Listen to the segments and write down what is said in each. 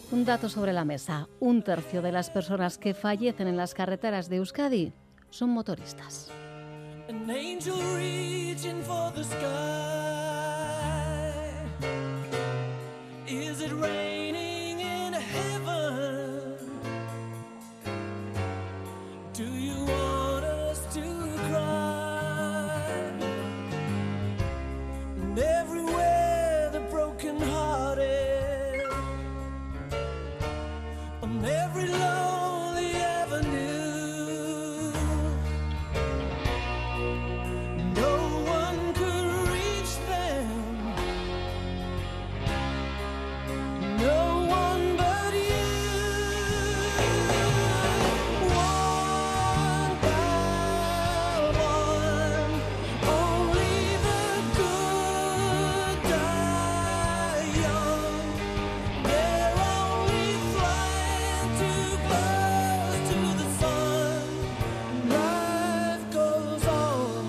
Un dato sobre la mesa. 1/3 de las personas que fallecen en las carreteras de Euskadi son motoristas. An angel reaching for the sky. Is it raining in heaven? Do you want us to cry? And everywhere the broken-hearted, on every lonely avenue, no one could reach them, no one but you. One by one, only the good die young. They're only flying too close to the sun. Life goes on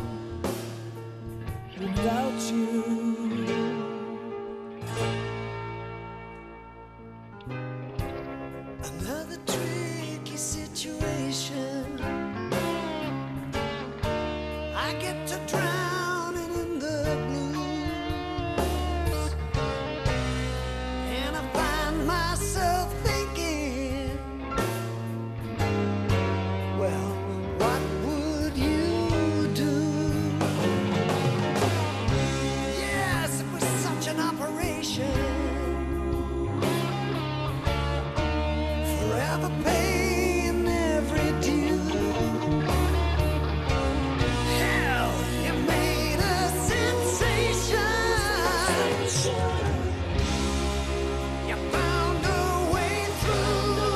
without you. Another tricky situation. I get to drowning in the blues, and I find myself thinking, well, what would you do? Yes, it was such an operation, forever paying every due. Hell, you made a sensation. You found a way through.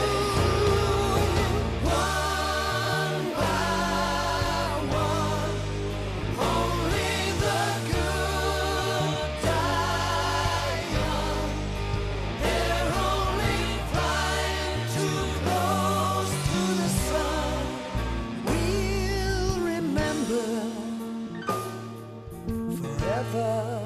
One by one, only the good die young. They're only flying too close to the sun. We'll remember forever.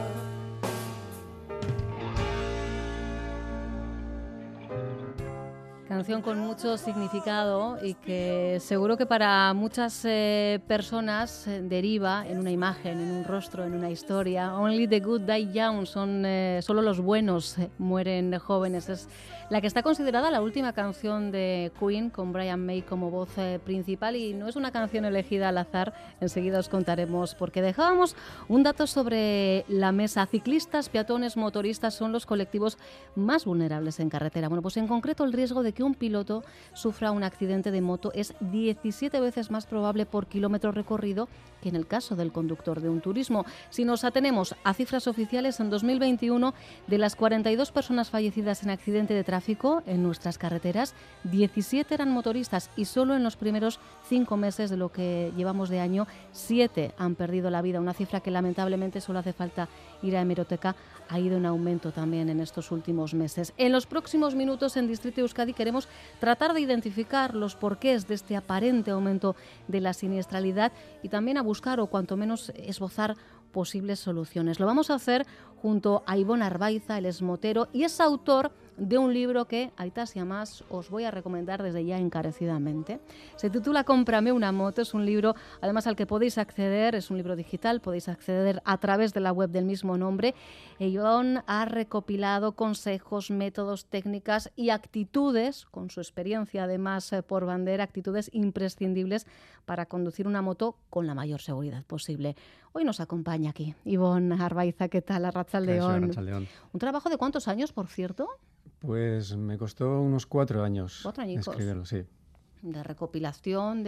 Canción con mucho significado y que seguro que para muchas personas deriva en una imagen, en un rostro, en una historia. Only the good die young, solo los buenos mueren jóvenes. Es la que está considerada la última canción de Queen, con Brian May como voz principal, y no es una canción elegida al azar. Enseguida os contaremos por qué. Dejábamos un dato sobre la mesa. Ciclistas, peatones, motoristas son los colectivos más vulnerables en carretera. Bueno, pues en concreto el riesgo de que un piloto sufra un accidente de moto es 17 veces más probable por kilómetro recorrido que en el caso del conductor de un turismo. Si nos atenemos a cifras oficiales, en 2021, de las 42 personas fallecidas en accidente de tráfico en nuestras carreteras, 17 eran motoristas, y solo en los primeros 5 meses de lo que llevamos de año, 7 han perdido la vida. Una cifra que lamentablemente, solo hace falta ir a hemeroteca, ha ido en aumento también en estos últimos meses. En los próximos minutos en Distrito Euskadi queremos tratar de identificar los porqués de este aparente aumento de la siniestralidad y también a buscar, o cuanto menos esbozar, posibles soluciones. Lo vamos a hacer junto a Ibon Arbaiza, él es motero y es autor de un libro que, Aitas y Amás, os voy a recomendar desde ya encarecidamente. Se titula Cómprame una moto. Es un libro, además, al que podéis acceder, es un libro digital, podéis acceder a través de la web del mismo nombre. Ibon ha recopilado consejos, métodos, técnicas y actitudes, con su experiencia además por bandera, actitudes imprescindibles para conducir una moto con la mayor seguridad posible. Hoy nos acompaña aquí Ibon Arbaiza. ¿Qué tal? Arratsaldeon. ¿Un trabajo de cuántos años, por cierto? Pues me costó unos 4 años. 4 añicos. Escribirlo, sí. De recopilación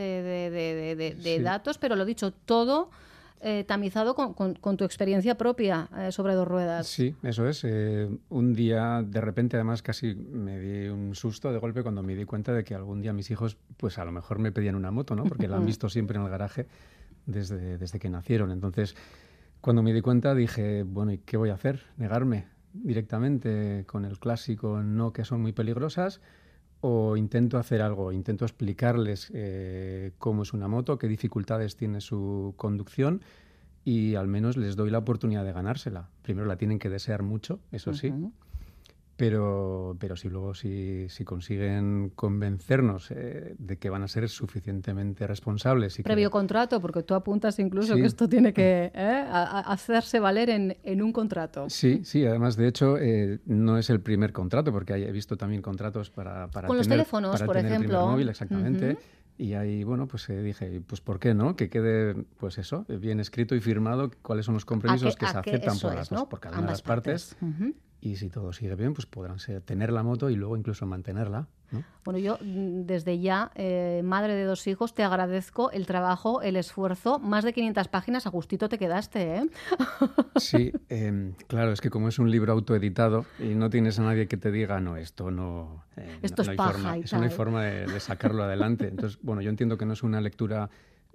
de Sí. datos, pero lo dicho, todo tamizado con tu experiencia propia sobre dos ruedas. Sí, eso es. Un día, de repente, además, casi me di un susto de golpe cuando me di cuenta de que algún día mis hijos, pues a lo mejor me pedían una moto, ¿no? Porque la han visto siempre en el garaje desde que nacieron. Entonces, cuando me di cuenta, dije, bueno, ¿y qué voy a hacer? ¿Negarme directamente con el clásico no, que son muy peligrosas? ¿O intento hacer algo? Intento explicarles cómo es una moto, qué dificultades tiene su conducción, y al menos les doy la oportunidad de ganársela. Primero la tienen que desear mucho, eso sí. pero si luego si consiguen convencernos de que van a ser suficientemente responsables. Previo contrato, porque tú apuntas incluso Sí. que esto tiene que hacerse valer en un contrato. Sí, además, de hecho, no es el primer contrato, porque he visto también contratos para Con los teléfonos, para por tener el ejemplo. primer móvil, exactamente. Y ahí, bueno, pues dije, pues ¿por qué no? Que quede, pues eso, bien escrito y firmado cuáles son los compromisos que se aceptan por las dos, por cada una de las partes. Y si todo sigue bien, pues podrán tener la moto y luego incluso mantenerla, ¿no? Bueno, yo desde ya, madre de 2 hijos, te agradezco el trabajo, el esfuerzo. Más de 500 páginas, a gustito te quedaste, ¿eh? Sí, claro, es que como es un libro autoeditado y no tienes a nadie que te diga, no, esto no, esto no es paja forma, y eso no hay tal. forma de sacarlo adelante. Entonces, bueno, yo entiendo que no es una lectura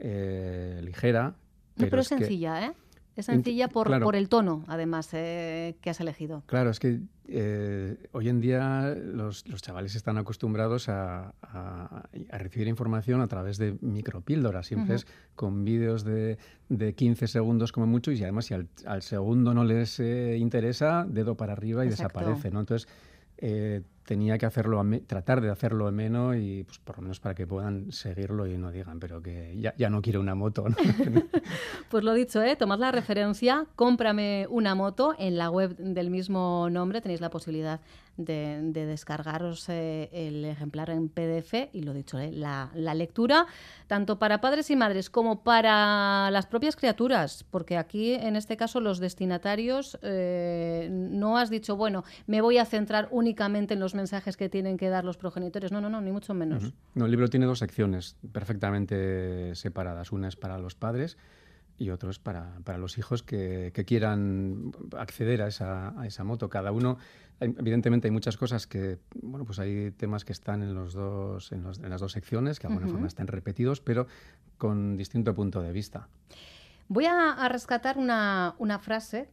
ligera, No, pero es es que... sencilla, ¿eh? Es sencilla Claro. por el tono, además, que has elegido. Claro, es que hoy en día los chavales están acostumbrados a recibir información a través de micropíldoras, siempre es con vídeos de 15 segundos como mucho, y además si al segundo no les interesa, dedo para arriba y Exacto. desaparece, ¿no? Entonces tenía que hacerlo tratar de hacerlo ameno y pues por lo menos para que puedan seguirlo y no digan, pero que ya no quiero una moto, ¿no? Pues lo dicho, tomad la referencia, cómprame una moto. En la web del mismo nombre tenéis la posibilidad de descargaros el ejemplar en PDF y lo dicho, la lectura tanto para padres y madres como para las propias criaturas, porque aquí en este caso los destinatarios no has dicho, bueno, me voy a centrar únicamente en los mensajes que tienen que dar los progenitores, no, ni mucho menos. No, el libro tiene 2 secciones perfectamente separadas, una es para los padres y otro es para los hijos que quieran acceder a esa moto. Cada uno, evidentemente hay muchas cosas que, bueno, pues hay temas que están en las dos secciones, que de alguna forma están repetidos, pero con distinto punto de vista. Voy a rescatar una frase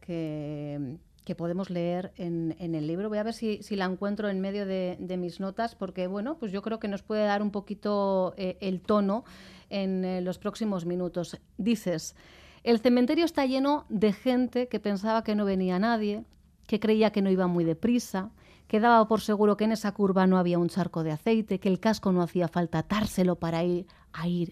que podemos leer en el libro. Voy a ver si la encuentro en medio de mis notas, porque bueno, pues yo creo que nos puede dar un poquito el tono en los próximos minutos. Dices: el cementerio está lleno de gente que pensaba que no venía nadie, que creía que no iba muy deprisa, que daba por seguro que en esa curva no había un charco de aceite, que el casco no hacía falta atárselo para ir ahí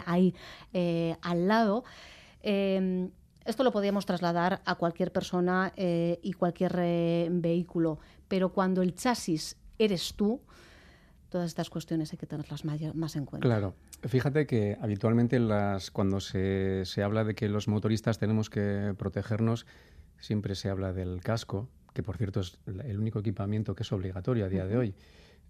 al lado. Esto lo podíamos trasladar a cualquier persona y cualquier vehículo, pero cuando el chasis eres tú, todas estas cuestiones hay que tenerlas más en cuenta. Claro. Fíjate que habitualmente cuando se habla de que los motoristas tenemos que protegernos, siempre se habla del casco, que por cierto es el único equipamiento que es obligatorio a día de hoy.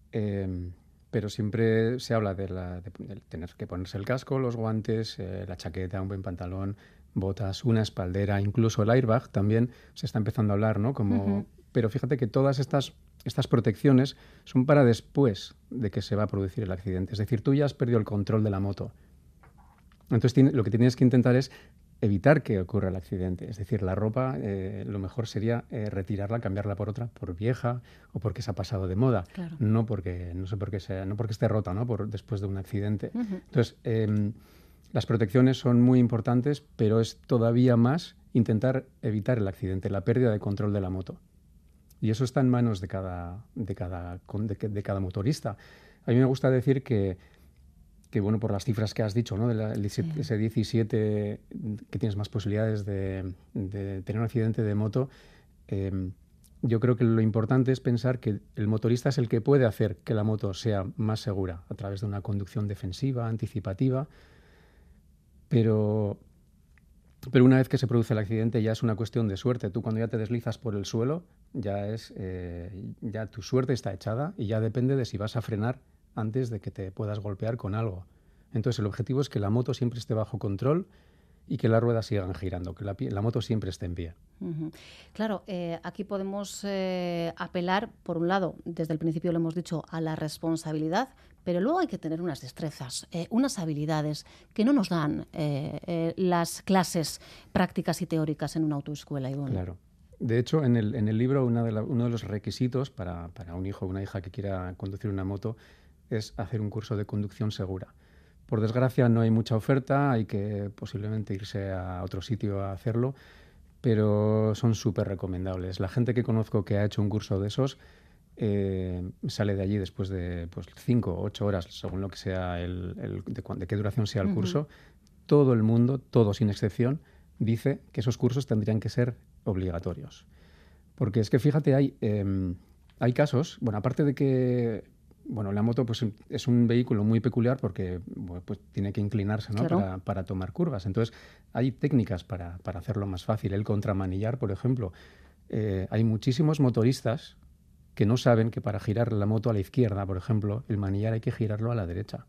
Pero siempre se habla de tener que ponerse el casco, los guantes, la chaqueta, un buen pantalón, botas, una espaldera, incluso el airbag también se está empezando a hablar, ¿no? Pero fíjate que todas estas protecciones son para después de que se va a producir el accidente. Es decir, tú ya has perdido el control de la moto. Entonces lo que tienes que intentar es evitar que ocurra el accidente. Es decir, la ropa lo mejor sería retirarla, cambiarla por otra, por vieja o porque se ha pasado de moda. Claro. No porque esté rota, ¿no? Después de un accidente. Entonces, las protecciones son muy importantes, pero es todavía más intentar evitar el accidente, la pérdida de control de la moto. Y eso está en manos de cada motorista. A mí me gusta decir que bueno, por las cifras que has dicho, ¿no? Ese 17 que tienes más posibilidades de tener un accidente de moto, yo creo que lo importante es pensar que el motorista es el que puede hacer que la moto sea más segura a través de una conducción defensiva, anticipativa, pero una vez que se produce el accidente ya es una cuestión de suerte. Tú cuando ya te deslizas por el suelo, ya tu suerte está echada y ya depende de si vas a frenar antes de que te puedas golpear con algo. Entonces el objetivo es que la moto siempre esté bajo control y que las ruedas sigan girando, que la moto siempre esté en pie. Claro, aquí podemos apelar, por un lado, desde el principio lo hemos dicho, a la responsabilidad, pero luego hay que tener unas destrezas, unas habilidades que no nos dan las clases prácticas y teóricas en una autoescuela, Ivonne. Claro. De hecho, en el libro uno de los requisitos para un hijo o una hija que quiera conducir una moto es hacer un curso de conducción segura. Por desgracia no hay mucha oferta, hay que posiblemente irse a otro sitio a hacerlo, pero son súper recomendables. La gente que conozco que ha hecho un curso de esos sale de allí después de 5 o 8 horas, según lo que sea de qué duración sea el curso, todo el mundo, todo sin excepción, dice que esos cursos tendrían que ser obligatorios. Porque es que fíjate, hay casos, bueno, aparte de que la moto pues, es un vehículo muy peculiar porque pues, tiene que inclinarse, ¿no? Claro. para tomar curvas. Entonces, hay técnicas para hacerlo más fácil. El contramanillar, por ejemplo. Hay muchísimos motoristas que no saben que para girar la moto a la izquierda, por ejemplo, el manillar hay que girarlo a la derecha.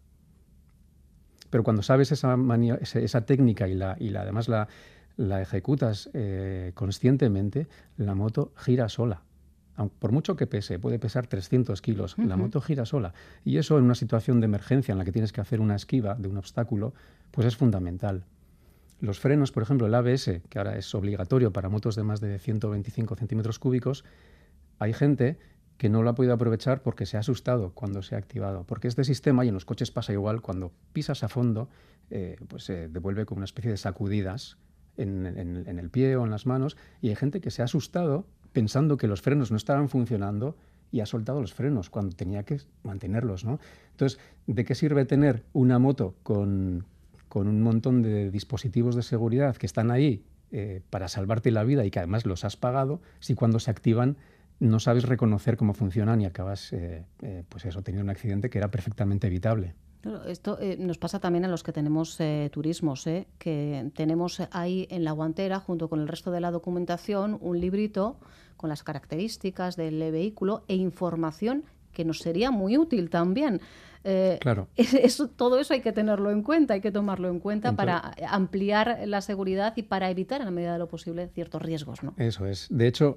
Pero cuando sabes esa técnica y además la ejecutas conscientemente, la moto gira sola. Por mucho que pese, puede pesar 300 kilos, la moto gira sola. Y eso en una situación de emergencia en la que tienes que hacer una esquiva de un obstáculo, pues es fundamental. Los frenos, por ejemplo, el ABS, que ahora es obligatorio para motos de más de 125 centímetros cúbicos, hay gente que no lo ha podido aprovechar porque se ha asustado cuando se ha activado. Porque este sistema, y en los coches pasa igual, cuando pisas a fondo, pues se devuelve como una especie de sacudidas en el pie o en las manos, y hay gente que se ha asustado pensando que los frenos no estaban funcionando y ha soltado los frenos cuando tenía que mantenerlos, ¿no? Entonces, ¿de qué sirve tener una moto con un montón de dispositivos de seguridad que están ahí para salvarte la vida y que además los has pagado, si cuando se activan no sabes reconocer cómo funcionan y acabas pues eso, teniendo un accidente que era perfectamente evitable? Claro, esto nos pasa también a los que tenemos turismos, que tenemos ahí en la guantera, junto con el resto de la documentación, un librito con las características del vehículo e información que nos sería muy útil también. Claro. Todo eso hay que tenerlo en cuenta, hay que tomarlo en cuenta. Entonces, para ampliar la seguridad y para evitar, en la medida de lo posible, ciertos riesgos, ¿no? Eso es. De hecho,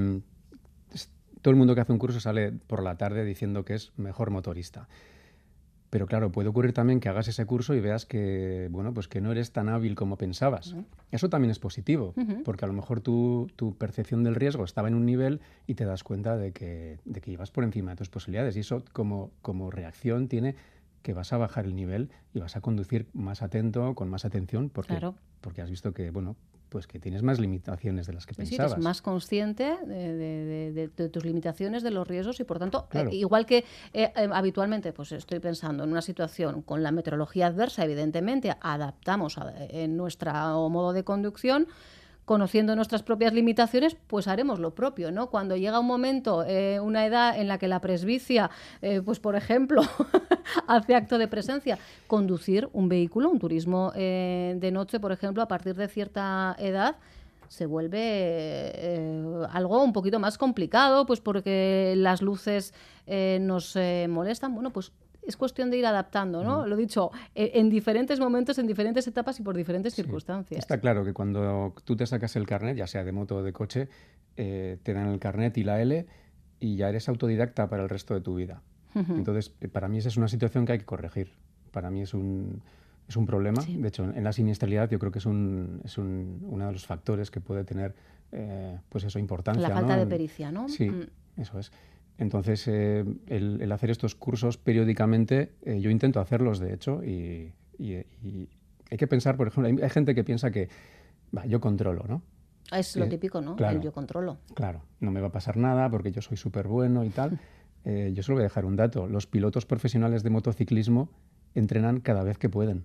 todo el mundo que hace un curso sale por la tarde diciendo que es mejor motorista. Pero claro, puede ocurrir también que hagas ese curso y veas que, bueno, pues que no eres tan hábil como pensabas. Eso también es positivo, porque a lo mejor tu percepción del riesgo estaba en un nivel y te das cuenta de que ibas por encima de tus posibilidades. Y eso como reacción tiene que vas a bajar el nivel y vas a conducir más atento, con más atención, porque has visto que, bueno, pues que tienes más limitaciones de las que pensabas. Sí, eres más consciente de tus limitaciones, de los riesgos y, por tanto, claro. Igual que habitualmente pues estoy pensando en una situación con la meteorología adversa, evidentemente adaptamos en nuestro modo de conducción. Conociendo nuestras propias limitaciones, pues haremos lo propio, ¿no? Cuando llega un momento, una edad en la que la presbicia, pues por ejemplo, hace acto de presencia, conducir un vehículo, un turismo de noche, por ejemplo, a partir de cierta edad, se vuelve algo un poquito más complicado, pues porque las luces nos molestan. Bueno, pues es cuestión de ir adaptando, ¿no? Lo dicho, en diferentes momentos, en diferentes etapas y por diferentes circunstancias. Está claro que cuando tú te sacas el carnet, ya sea de moto o de coche, te dan el carnet y la L y ya eres autodidacta para el resto de tu vida. Entonces, para mí esa es una situación que hay que corregir. Para mí es un problema. Sí. De hecho, en la siniestralidad yo creo que es uno de los factores que puede tener pues eso, importancia. La falta de pericia, ¿no? Sí, eso es. Entonces, el hacer estos cursos periódicamente, yo intento hacerlos, de hecho, y hay que pensar, por ejemplo, hay gente que piensa que yo controlo, ¿no? Es lo típico, ¿no? Claro, el yo controlo. Claro, no me va a pasar nada porque yo soy súper bueno y tal. Yo solo voy a dejar un dato. Los pilotos profesionales de motociclismo entrenan cada vez que pueden.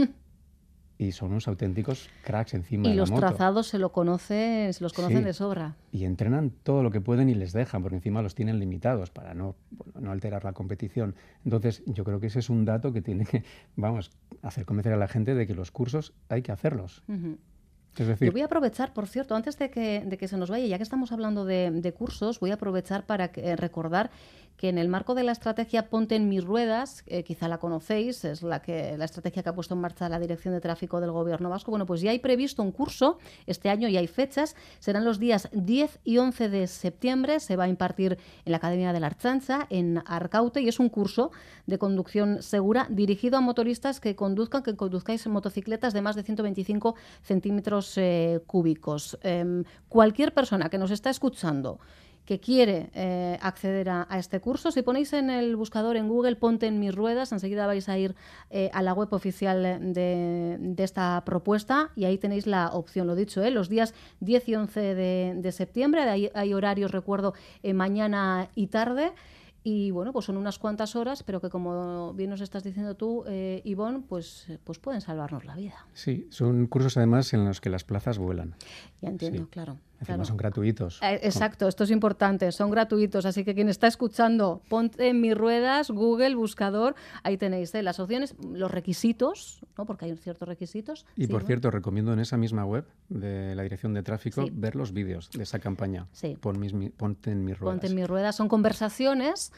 Y son unos auténticos cracks encima de la moto. Y los trazados se los conocen de sobra. Y entrenan todo lo que pueden y les dejan, porque encima los tienen limitados para no alterar la competición. Entonces, yo creo que ese es un dato que tiene que, hacer convencer a la gente de que los cursos hay que hacerlos. Es decir, yo voy a aprovechar, por cierto, antes de que se nos vaya, ya que estamos hablando de cursos, voy a aprovechar para recordar que en el marco de la estrategia Ponte en mis ruedas, quizá la conocéis, es la estrategia que ha puesto en marcha la Dirección de Tráfico del Gobierno Vasco. Bueno, pues ya hay previsto un curso este año y hay fechas. Serán los días 10 y 11 de septiembre. Se va a impartir en la Academia de la Archancha, en Arcaute, y es un curso de conducción segura dirigido a motoristas que conduzcáis motocicletas de más de 125 centímetros cúbicos. Cualquier persona que nos está escuchando que quiere acceder a este curso. Si ponéis en el buscador en Google Ponte en mis ruedas, enseguida vais a ir a la web oficial de esta propuesta y ahí tenéis la opción, lo dicho, los días 10 y 11 de septiembre, hay horarios, recuerdo, mañana y tarde. Y bueno, pues son unas cuantas horas, pero que como bien nos estás diciendo tú, Ivonne, pues pueden salvarnos la vida. Sí, son cursos además en los que las plazas vuelan. Ya entiendo, Sí. claro. Encima claro. son gratuitos. Exacto, esto es importante, son gratuitos, así que quien está escuchando, ponte en mis ruedas, Google, buscador, ahí tenéis las opciones, los requisitos, ¿no? Porque hay ciertos requisitos. Y Sí, por ¿no? cierto, recomiendo en esa misma web de la Dirección de Tráfico Sí. ver los vídeos de esa campaña. Sí. Ponte en mis ruedas. Ponte en mis ruedas. Son conversaciones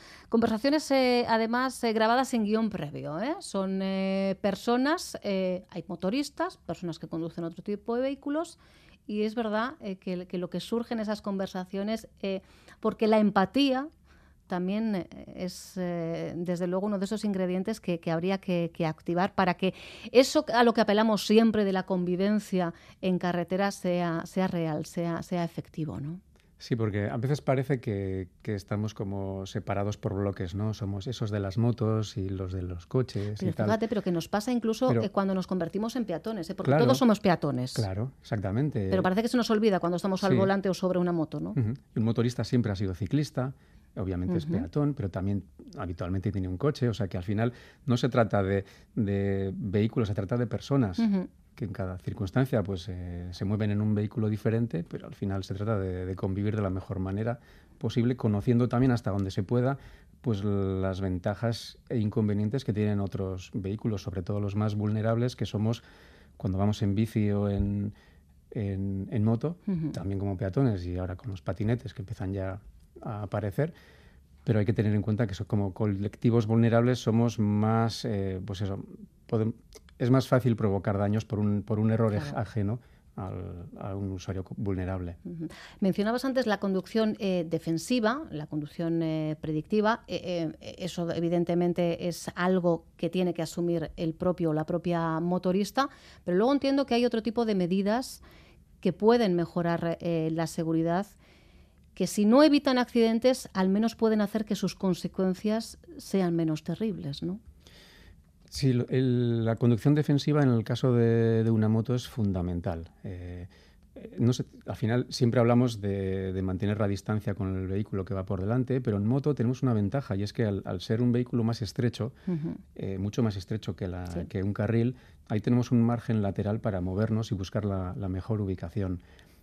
además grabadas en guión previo. Son personas, hay motoristas, personas que conducen otro tipo de vehículos, y es verdad que lo que surge en esas conversaciones, porque la empatía también es, desde luego, uno de esos ingredientes que habría que activar para que eso a lo que apelamos siempre de la convivencia en carretera sea real, sea efectivo, ¿no? Sí, porque a veces parece que estamos como separados por bloques, ¿no? Somos esos de las motos y los de los coches Pero y tal. fíjate, pero que nos pasa incluso cuando nos convertimos en peatones, porque Claro, todos somos peatones. Claro, exactamente. Pero parece que se nos olvida cuando estamos al Sí. volante o sobre una moto, ¿no? Uh-huh. Un motorista siempre ha sido ciclista, obviamente es peatón, pero también habitualmente tiene un coche, o sea que al final no se trata de vehículos, se trata de personas. Que en cada circunstancia pues se mueven en un vehículo diferente, pero al final se trata de convivir de la mejor manera posible, conociendo también hasta donde se pueda pues las ventajas e inconvenientes que tienen otros vehículos, sobre todo los más vulnerables, que somos cuando vamos en bici o en moto, también como peatones y ahora con los patinetes que empiezan ya a aparecer. Pero hay que tener en cuenta que como colectivos vulnerables somos más, pues eso, es más fácil provocar daños por un error ajeno a un usuario vulnerable. Mencionabas antes la conducción defensiva, la conducción predictiva. Eso evidentemente es algo que tiene que asumir el propio o la propia motorista, pero luego entiendo que hay otro tipo de medidas que pueden mejorar la seguridad, que si no evitan accidentes, al menos pueden hacer que sus consecuencias sean menos terribles, ¿no? Sí, la conducción defensiva en el caso de una moto es fundamental. No sé, al final siempre hablamos de mantener la distancia con el vehículo que va por delante, pero en moto tenemos una ventaja y es que al ser un vehículo más estrecho, mucho más estrecho que un carril, ahí tenemos un margen lateral para movernos y buscar la mejor ubicación.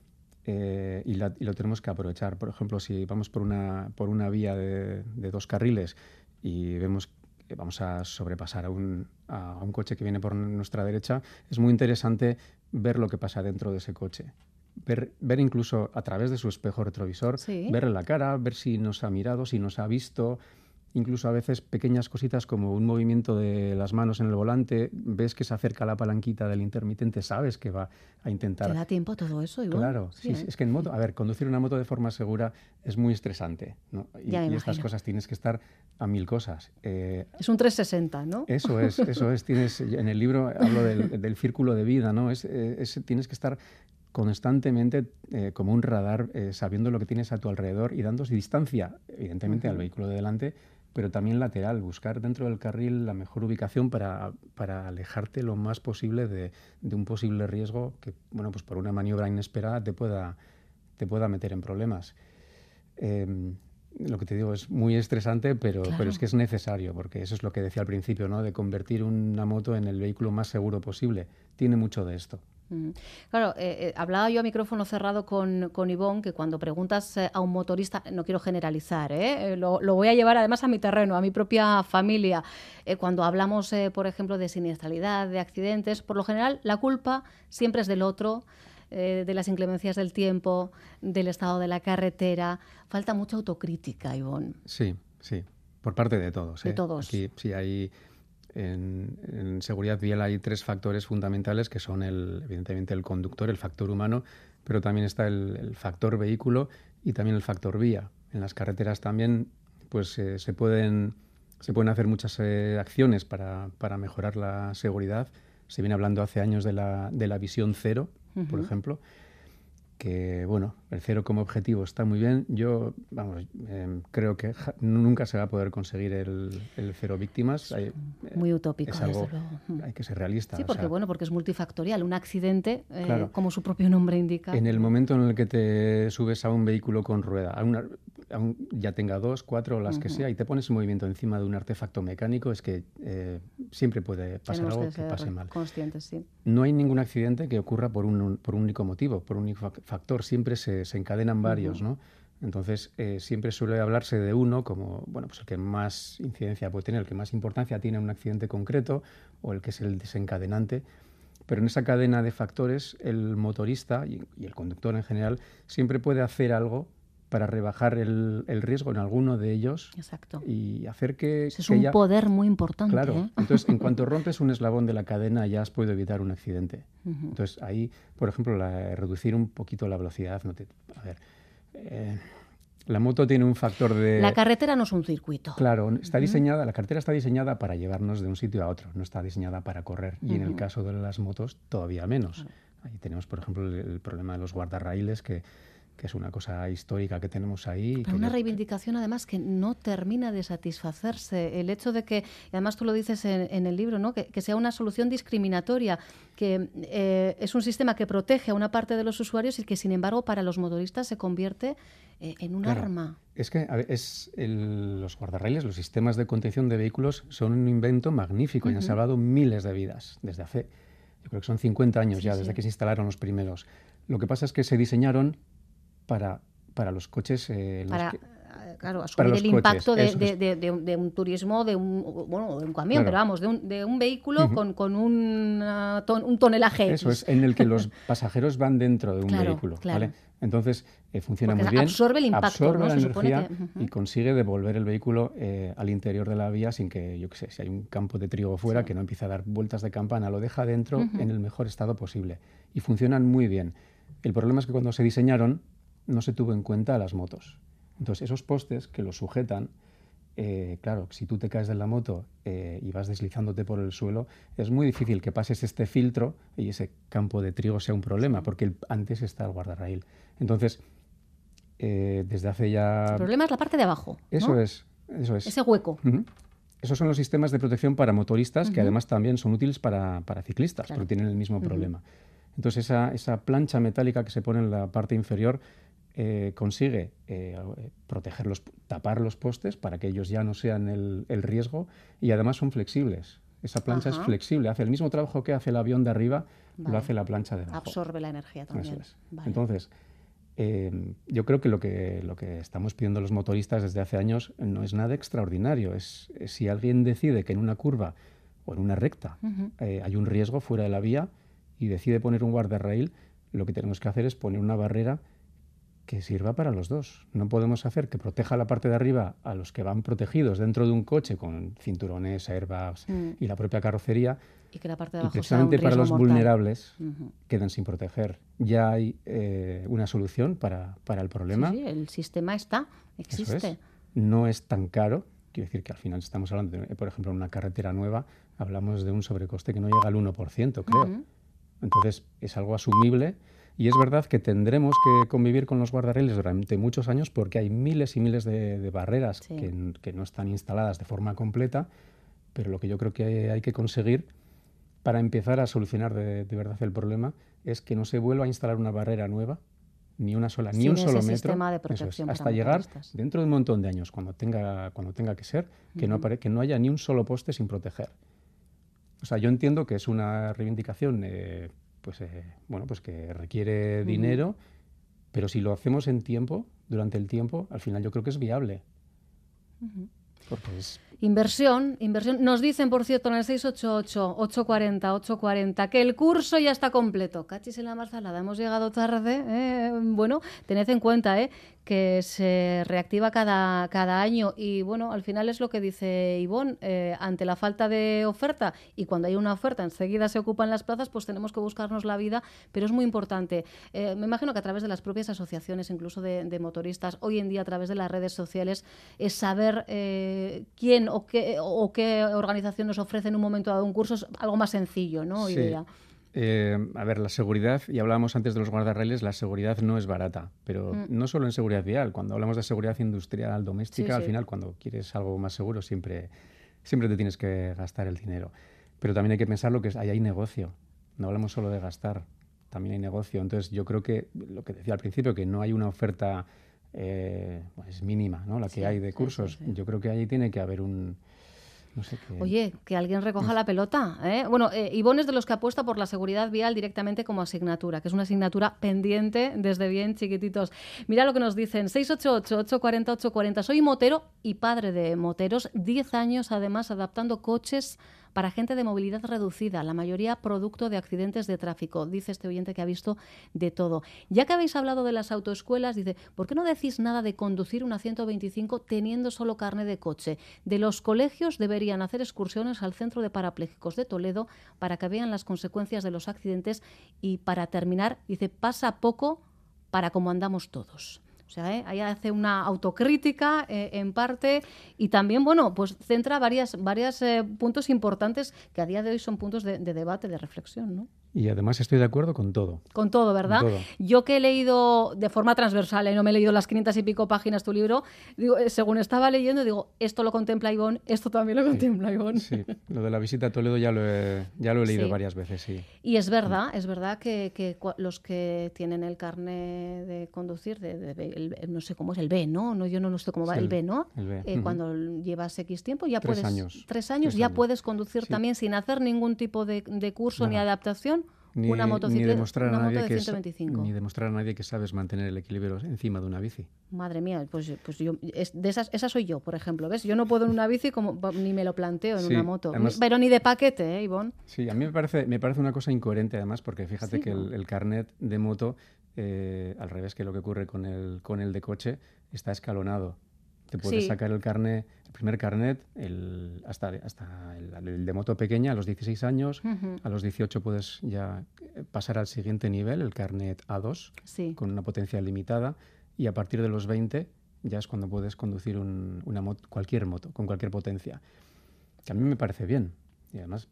Y lo tenemos que aprovechar. Por ejemplo, si vamos por una vía de 2 carriles y vemos que vamos a sobrepasar a un coche que viene por nuestra derecha, es muy interesante ver lo que pasa dentro de ese coche. Ver incluso a través de su espejo retrovisor, verle la cara, ver si nos ha mirado, si nos ha visto. Incluso a veces pequeñas cositas como un movimiento de las manos en el volante, ves que se acerca la palanquita del intermitente, sabes que va a intentar... ¿Te da tiempo a todo eso, Ivonne? Claro, sí, es que en moto, a ver, conducir una moto de forma segura es muy estresante, ¿no? Y estas cosas tienes que estar a 1000 cosas. Es un 360, ¿no? Eso es. Tienes, en el libro hablo del círculo de vida, ¿no? Tienes que estar constantemente como un radar, sabiendo lo que tienes a tu alrededor y dando distancia, evidentemente, al vehículo de delante, pero también lateral, buscar dentro del carril la mejor ubicación para alejarte lo más posible de un posible riesgo que, bueno, pues por una maniobra inesperada te pueda meter en problemas. Lo que te digo es muy estresante, pero es que es necesario, porque eso es lo que decía al principio, ¿no? De convertir una moto en el vehículo más seguro posible. Tiene mucho de esto. Claro, hablaba yo a micrófono cerrado con Ivonne, que cuando preguntas a un motorista, no quiero generalizar, lo voy a llevar además a mi terreno, a mi propia familia. Cuando hablamos, por ejemplo, de siniestralidad, de accidentes, por lo general la culpa siempre es del otro, de las inclemencias del tiempo, del estado de la carretera. Falta mucha autocrítica, Ivonne. Sí, por parte de todos. De todos. Aquí sí hay... En seguridad vial hay 3 factores fundamentales que son evidentemente el conductor, el factor humano, pero también está el factor vehículo y también el factor vía. En las carreteras también pues, se pueden hacer muchas acciones para mejorar la seguridad. Se viene hablando hace años de la visión cero, por ejemplo, que, bueno, el 0 como objetivo está muy bien. Yo, vamos, creo que nunca se va a poder conseguir el 0 víctimas. Muy utópico, es algo, desde luego. hay que ser realista. Sí, porque, porque es multifactorial. Un accidente, claro, como su propio nombre indica. En el momento en el que te subes a un vehículo con rueda, ya tenga 2, 4 o las que sea, y te pones en movimiento encima de un artefacto mecánico, es que siempre puede pasar algo que pase mal. Conscientes, sí. No hay ningún accidente que ocurra por un único motivo, por un único factor. Siempre se encadenan varios, ¿no? Entonces, siempre suele hablarse de uno como, bueno, pues el que más incidencia puede tener, el que más importancia tiene en un accidente concreto o el que es el desencadenante. Pero en esa cadena de factores, el motorista y el conductor en general siempre puede hacer algo para rebajar el riesgo en alguno de ellos. Exacto. Y hacer que... Es un poder muy importante. Claro. Entonces, en cuanto rompes un eslabón de la cadena, ya has podido evitar un accidente. Entonces, ahí, por ejemplo, reducir un poquito la velocidad. La moto tiene un factor de... La carretera no es un circuito. Claro, está diseñada, la carretera está diseñada para llevarnos de un sitio a otro, no está diseñada para correr. Y en el caso de las motos, todavía menos. Ahí tenemos, por ejemplo, el problema de los guardarraíles, que es una cosa histórica que tenemos ahí. Pero una reivindicación, además, que no termina de satisfacerse. El hecho de que, y además tú lo dices en el libro, ¿no? que sea una solución discriminatoria, que es un sistema que protege a una parte de los usuarios y que, sin embargo, para los motoristas se convierte en un arma. Es que los guardarraíles, los sistemas de contención de vehículos, son un invento magnífico y han salvado miles de vidas desde hace, yo creo que son 50 años desde que se instalaron los primeros. Lo que pasa es que se diseñaron para los coches... Claro, asumir el impacto de un turismo, de un camión, pero vamos, de un vehículo con un tonelaje. Eso es, en el que los pasajeros van dentro de un vehículo. ¿Vale? Entonces, funciona muy bien. Absorbe el impacto, absorbe la energía y consigue devolver el vehículo al interior de la vía sin que, yo qué sé, si hay un campo de trigo fuera, que no empiece a dar vueltas de campana, lo deja dentro en el mejor estado posible. Y funcionan muy bien. El problema es que cuando se diseñaron, no se tuvo en cuenta a las motos. Entonces, esos postes que los sujetan, claro, si tú te caes de la moto y vas deslizándote por el suelo, es muy difícil que pases este filtro y ese campo de trigo sea un problema, porque antes está el guardarraíl. Entonces, desde hace ya... El problema es la parte de abajo, ¿no? Eso es. Ese hueco. Esos son los sistemas de protección para motoristas, que además también son útiles para ciclistas, porque tienen el mismo problema. Entonces, esa plancha metálica que se pone en la parte inferior consigue tapar los postes para que ellos ya no sean el riesgo, y además son flexibles. Esa plancha es flexible, hace el mismo trabajo que hace el avión de arriba, lo hace la plancha de abajo. Absorbe la energía también. Eso es. Entonces, yo creo que lo que estamos pidiendo los motoristas desde hace años no es nada extraordinario. Es si alguien decide que en una curva o en una recta hay un riesgo fuera de la vía y decide poner un guardarraíl, lo que tenemos que hacer es poner una barrera que sirva para los dos. No podemos hacer que proteja la parte de arriba a los que van protegidos dentro de un coche con cinturones, airbags y la propia carrocería, y que la parte de abajo precisamente sea un para los mortal. Vulnerables quedan sin proteger. Ya hay una solución para el problema. Sí, el sistema existe. Eso es. No es tan caro. Quiero decir que al final estamos hablando de, por ejemplo, en una carretera nueva, hablamos de un sobrecoste que no llega al 1%, creo. Entonces, es algo asumible. Y es verdad que tendremos que convivir con los guardarraíles durante muchos años, porque hay miles y miles de barreras que no están instaladas de forma completa, pero lo que yo creo que hay que conseguir para empezar a solucionar de verdad el problema es que no se vuelva a instalar una barrera nueva, ni una sola, ni un solo metro, sistema de protección hasta llegar dentro de un montón de años, cuando tenga que ser, que no haya ni un solo poste sin proteger. O sea, yo entiendo que es una reivindicación pues que requiere dinero, pero si lo hacemos en tiempo, durante el tiempo, al final yo creo que es viable. Porque es... Inversión. Nos dicen, por cierto, en el 688-840-840 que el curso ya está completo. Cachis en la marzalada, hemos llegado tarde. Bueno, tened en cuenta que se reactiva cada año y, bueno, al final es lo que dice Ivonne, ante la falta de oferta, y cuando hay una oferta enseguida se ocupan las plazas, pues tenemos que buscarnos la vida, pero es muy importante. Me imagino que a través de las propias asociaciones, incluso de motoristas, hoy en día a través de las redes sociales, es saber quién o qué organización nos ofrece en un momento dado un curso, es algo más sencillo, ¿no? Hoy día. A ver, la seguridad, y hablábamos antes de los guardarrailes, la seguridad no es barata, pero no solo en seguridad vial. Cuando hablamos de seguridad industrial, doméstica, al final, cuando quieres algo más seguro, siempre te tienes que gastar el dinero. Pero también hay que pensar lo que es, ahí hay negocio. No hablamos solo de gastar, también hay negocio. Entonces, yo creo que lo que decía al principio, que no hay una oferta pues mínima, ¿no? La que hay de cursos. Yo creo que ahí tiene que haber un... No sé qué... Oye, que alguien recoja la pelota, ¿eh? Bueno, Ivonne es de los que apuesta por la seguridad vial directamente como asignatura, que es una asignatura pendiente desde bien chiquititos. Mira lo que nos dicen, 688-840-840. Soy motero y padre de moteros, 10 años además adaptando coches para gente de movilidad reducida, la mayoría producto de accidentes de tráfico, dice este oyente que ha visto de todo. Ya que habéis hablado de las autoescuelas, dice, ¿por qué no decís nada de conducir una 125 teniendo solo carné de coche? De los colegios deberían hacer excursiones al Centro de Parapléjicos de Toledo para que vean las consecuencias de los accidentes y para terminar, dice, pasa poco para cómo andamos todos. O sea, ahí hace una autocrítica en parte y también, bueno, pues centra varios puntos importantes que a día de hoy son puntos de debate, de reflexión, ¿no? Y además estoy de acuerdo con todo. Con todo, ¿verdad? Con todo. Yo que he leído de forma transversal, no me he leído las 500 y pico páginas tu libro, digo, según estaba leyendo, digo, esto lo contempla Ivonne, esto también lo contempla Ivonne. Sí, lo de la visita a Toledo ya lo he leído varias veces, sí. Y es verdad que los que tienen el carné de conducir, no sé cómo es, el B, ¿no? Yo no sé cómo va el B, ¿no? El B. Cuando llevas X tiempo ya 3 puedes... años. 3 años ya puedes conducir también sin hacer ningún tipo de curso ni adaptación. Una motocicleta, ni demostrar una a nadie moto de 125. ni demostrar a nadie que sabes mantener el equilibrio encima de una bici. Madre mía, pues yo esa soy yo, por ejemplo, ¿ves? Yo no puedo en una bici ni me lo planteo en una moto, además, pero ni de paquete, ¿eh, Ivonne? Sí, a mí me parece una cosa incoherente además, porque fíjate que el carnet de moto, al revés que lo que ocurre con el de coche, está escalonado. Te puedes sacar el primer carnet, hasta el de moto pequeña a los 16 años, a los 18 puedes ya pasar al siguiente nivel, el carnet A2, con una potencia limitada, y a partir de los 20 ya es cuando puedes conducir cualquier moto, con cualquier potencia. Que a mí me parece bien, y además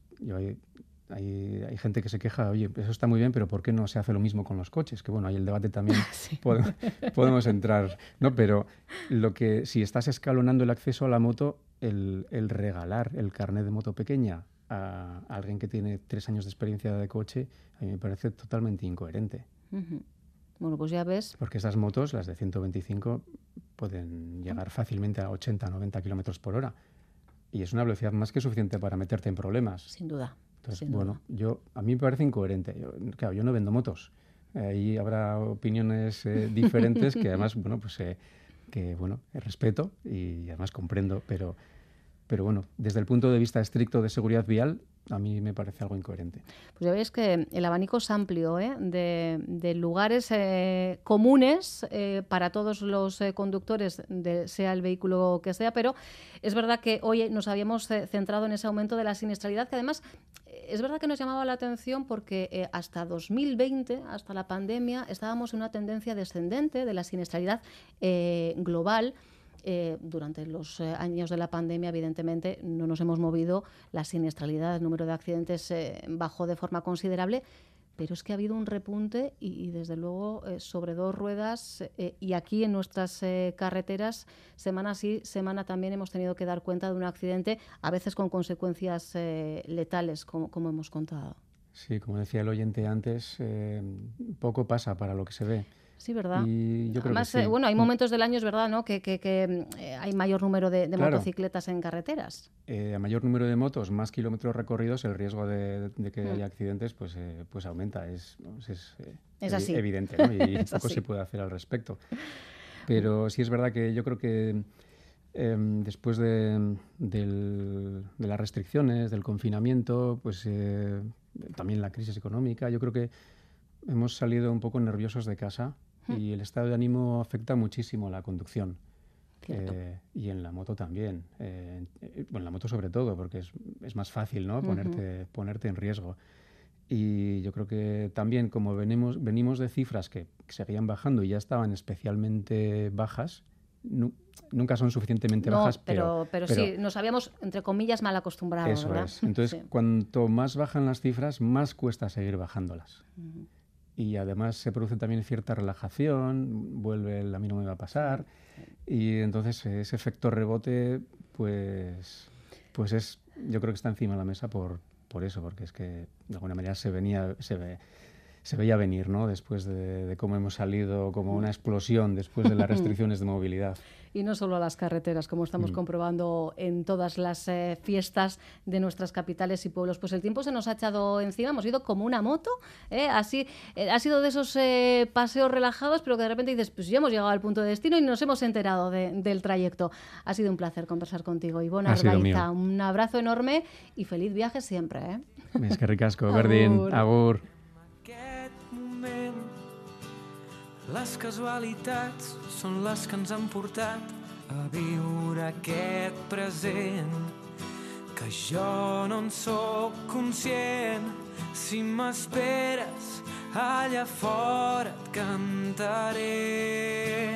hay gente que se queja, oye, eso está muy bien, pero ¿por qué no se hace lo mismo con los coches? Que bueno, ahí el debate también podemos entrar, ¿no? Pero si estás escalonando el acceso a la moto, el regalar el carnet de moto pequeña a alguien que tiene 3 años de experiencia de coche, a mí me parece totalmente incoherente. Bueno, pues ya ves. Porque esas motos, las de 125, pueden llegar fácilmente a 80, 90 kilómetros por hora. Y es una velocidad más que suficiente para meterte en problemas. Sin duda. Entonces, bueno, a mí me parece incoherente. Yo no vendo motos. Ahí habrá opiniones diferentes que además, bueno, pues respeto y además comprendo, pero bueno, desde el punto de vista estricto de seguridad vial, a mí me parece algo incoherente. Pues ya veis que el abanico es amplio, de lugares comunes para todos los conductores, sea el vehículo que sea, pero es verdad que hoy nos habíamos centrado en ese aumento de la siniestralidad, que además es verdad que nos llamaba la atención porque hasta 2020, hasta la pandemia, estábamos en una tendencia descendente de la siniestralidad global. Durante los años de la pandemia, evidentemente, no nos hemos movido, la siniestralidad, el número de accidentes bajó de forma considerable, pero es que ha habido un repunte y desde luego, sobre 2 ruedas y aquí en nuestras carreteras, semana sí, semana también hemos tenido que dar cuenta de un accidente, a veces con consecuencias letales, como hemos contado. Sí, como decía el oyente antes, poco pasa para lo que se ve. Sí, ¿verdad? Y yo creo además, que sí. Bueno, hay momentos del año, es verdad, ¿no? que hay mayor número de claro. motocicletas en carreteras. A mayor número de motos, más kilómetros recorridos, el riesgo de que haya accidentes pues aumenta. Es así. Evidente, ¿no? Y Es poco así. se puede hacer al respecto. Pero sí es verdad que yo creo que después de las restricciones, del confinamiento, pues también la crisis económica, yo creo que hemos salido un poco nerviosos de casa y el estado de ánimo afecta muchísimo la conducción. Y en la moto también. En la moto sobre todo, porque es más fácil, ¿no? Ponerte en riesgo. Y yo creo que también, como venimos de cifras que seguían bajando y ya estaban especialmente bajas, nunca son suficientemente bajas, pero sí, nos habíamos, entre comillas, mal acostumbrado, eso ¿verdad? Es. Entonces, cuanto más bajan las cifras, más cuesta seguir bajándolas. Y además se produce también cierta relajación, vuelve a mí no me va a pasar, y entonces ese efecto rebote, pues es, yo creo que está encima de la mesa por eso, porque es que de alguna manera se veía venir, ¿no? Después de cómo hemos salido, como una explosión después de las restricciones de movilidad. Y no solo a las carreteras, como estamos comprobando en todas las fiestas de nuestras capitales y pueblos. Pues el tiempo se nos ha echado encima, hemos ido como una moto, así ha sido de esos paseos relajados, pero que de repente dices, pues ya hemos llegado al punto de destino y nos hemos enterado del trayecto. Ha sido un placer conversar contigo, Ivonne Arbaiza. Un abrazo enorme y feliz viaje siempre. Es que ricasco, Berdin, agur. Les casualitats són les que ens han portat a viure aquest present, que jo no en sóc conscient. Si m'esperes allà fora et cantaré.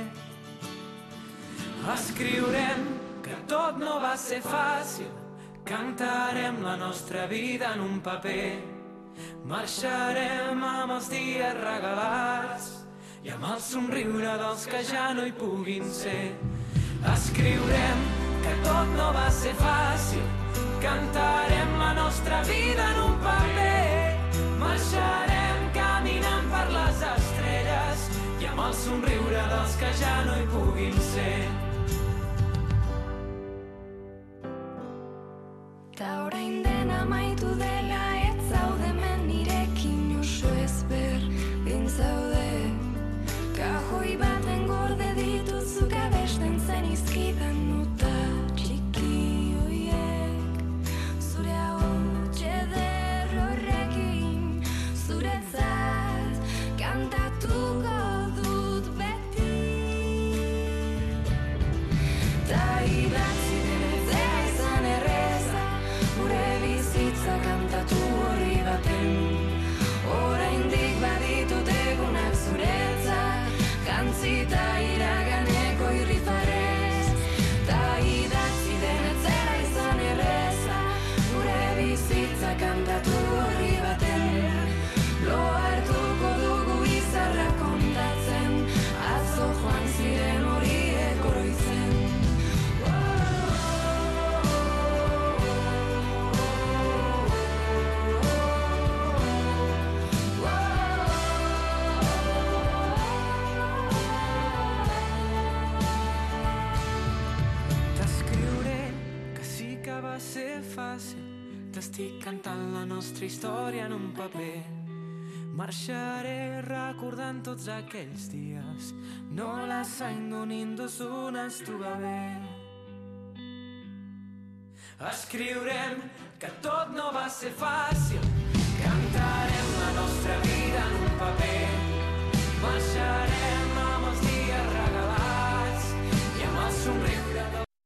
Escriurem que tot no va ser fàcil, cantarem la nostra vida en un paper, marxarem amb els dies regalats i amb el somriure dels que ja no hi puguin ser. Escriurem que tot no va ser fàcil, cantarem la nostra vida en un paper, marxarem caminant per les estrelles i amb el somriure dels que ja no hi puguin ser. Ta orain dena amaitu dela ez zaude hemen nirekin oso ezberdin zaude. Kajoi baten gorde dituzuk abesten zenizkidan nota txiki hoiek. Zure ahots eder horrekin zuretzat kantatuko dut beti. Ta idatzi denezea izan erreza, gure bizitza kantatu horri baten. Oraindik baditut egunak zuretzat, kantzita iraganeko irrifarez. Ta idatzi denetzera izan erreza, gure bizitza kantatu horri baten. Lo hartuko dugu izarra kontatzen, atzo joan ziren horiek oroitzen. Va ser fàcil, t'estic cantant la nostra història en un paper. Marxaré recordant tots aquells dies, nola zaindu ninduzun ahaztu gabe. Escriurem que tot no va ser fàcil, cantarem la nostra vida en un paper, marxarem